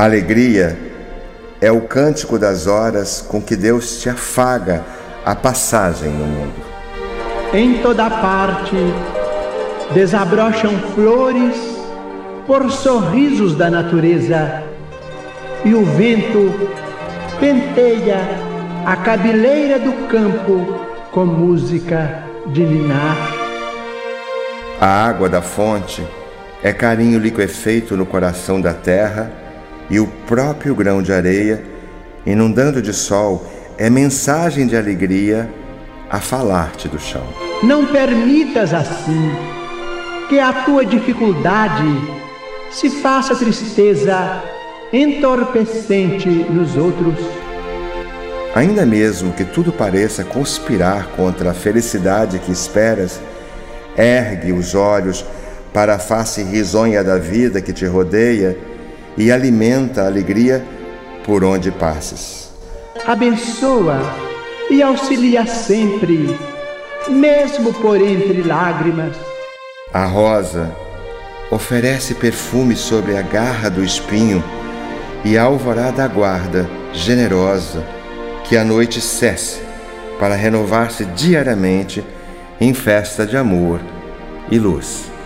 Alegria é o cântico das horas com que Deus te afaga a passagem no mundo. Em toda parte desabrocham flores por sorrisos da natureza, e o vento penteia a cabeleira do campo com música de ninar. A água da fonte é carinho liquefeito no coração da terra, e o próprio grão de areia, inundando de sol, é mensagem de alegria a falar-te do chão. Não permitas assim que a tua dificuldade se faça tristeza entorpecente nos outros. Ainda mesmo que tudo pareça conspirar contra a felicidade que esperas, ergue os olhos para a face risonha da vida que te rodeia e alimenta a alegria por onde passes. Abençoa e auxilia sempre, mesmo por entre lágrimas. A rosa oferece perfume sobre a garra do espinho, e a alvorada aguarda, generosa, que a noite cesse para renovar-se diariamente em festa de amor e luz.